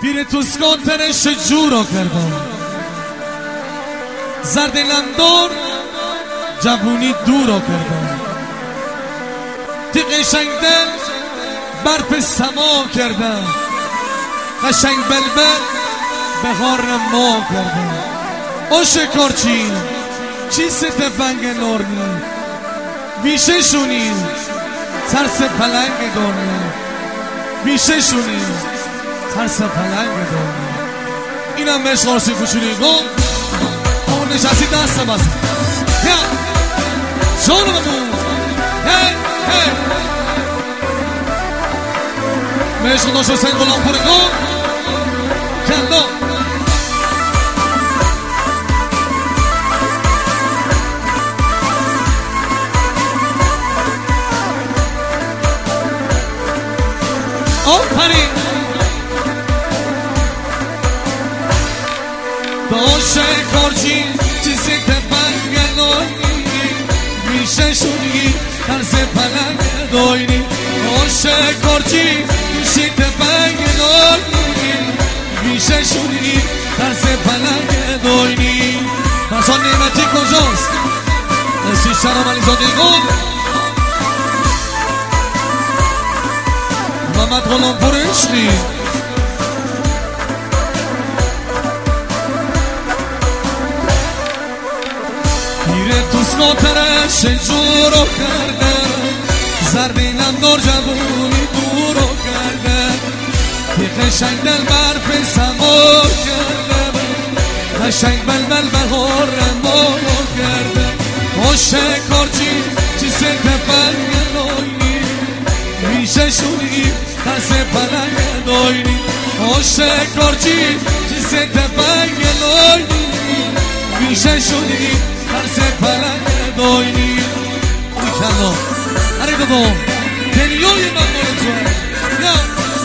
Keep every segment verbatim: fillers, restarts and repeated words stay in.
پیر تو سکاترش جورا کردم زرد لندار جوونی دورا کردم تی قشنگ دل برف سما کردم قشنگ بلبل بهار ما کردم او شکارچی چی ستفنگ نورنی ویشه شونی ترس پلنگ دارنی ویشه شونی ترس پلنگ دارنی اینم بهش خارسی کچولی گم اون نشستی دست بزن جانو بمون هی هی بهش خداشو سنگ و لامپور گم کلا آفرین داشه کارچی چیزی تفنگ داینی میشه شونی ترس پلنگ داینی داشه کارچی چیزی تفنگ داینی میشه شونی ترس پلنگ داینی پسان نعمتی کجاست؟ نسی شرم علی زاده گل محمد غلام پر عشقی پیره تو سکاترش جورو کرده زردینم دار جوونی دورو کرده تی قشنگ دل برف سما کرده قشنگ بلبل بهار ما کرده باشه کارچی چی ستفنگ ناینی میشه شونی ترس پلنگ داینی باشه کارچی چی ستفنگ ناینی میشه شونی ترس پلنگ داینی کلا هره دو دنیای من مال توه یا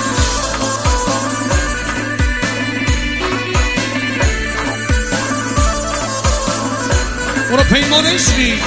برو پیمانش بی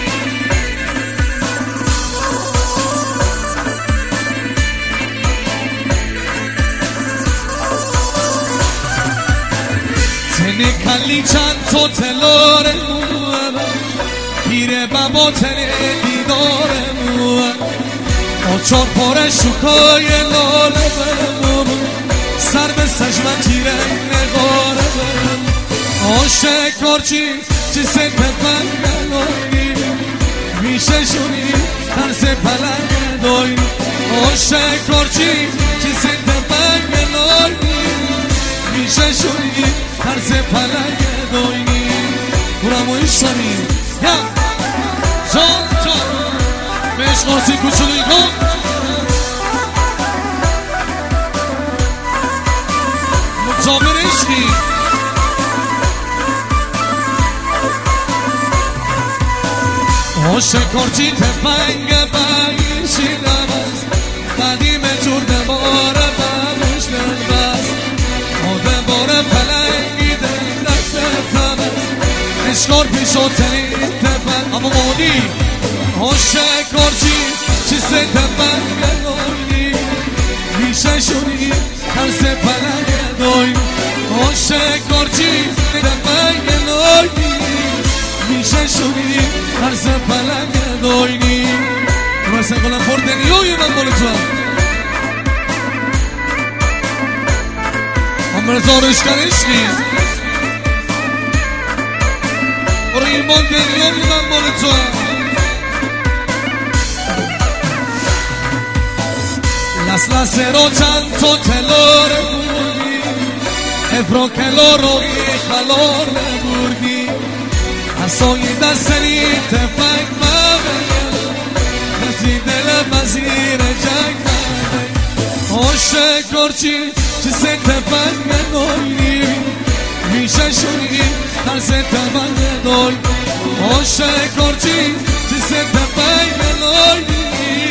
تنه کلی چند تو تلاره موه پیره بابا تنه دیداره موه آچار پاره شکای لاله برمون سر به سجمه تیره نگاره برمون آشه کارچی چی سه پفنگ داینی میشه شونی ترس پلنگ داینی آشه کارچی چی سه پفنگ داینی میشه شونی ترس پلنگ داینی برامو ایشتانی یا جان جان بهش خاصی کچولی کن مجامر عشقی آشه کارچی تفنگ بایشی دمست قدیم جور دماره بموش دلبست آده باره پلنگی دل دست تمست اشکار پیشو تنی تفنگ اما مونی آشه کارچی چی سه تفنگ داینی میشه شونی ترس پلنگ داینی آشه کارچی تفنگ داینی میشه شونی ترس پلنگ داینی مثل قلم پر دنیای من مال تو هم رزارش کنشکی برو ایمان دنیای من مال تو لس لس رو چند تو تلار بردی افرا کلار رو ای خلار بردی اصای دستنی تفنگ مبین نزی دل مزیر جنگ مبین آشه کارچی چی سه تفنگ داینی میشه شونی ترس تفنگ داینی آشه کارچی چی سه تفنگ داینی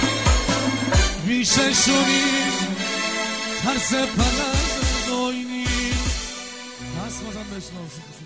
میشه شونی ترس پلنگ داینی دست بازم بشناسید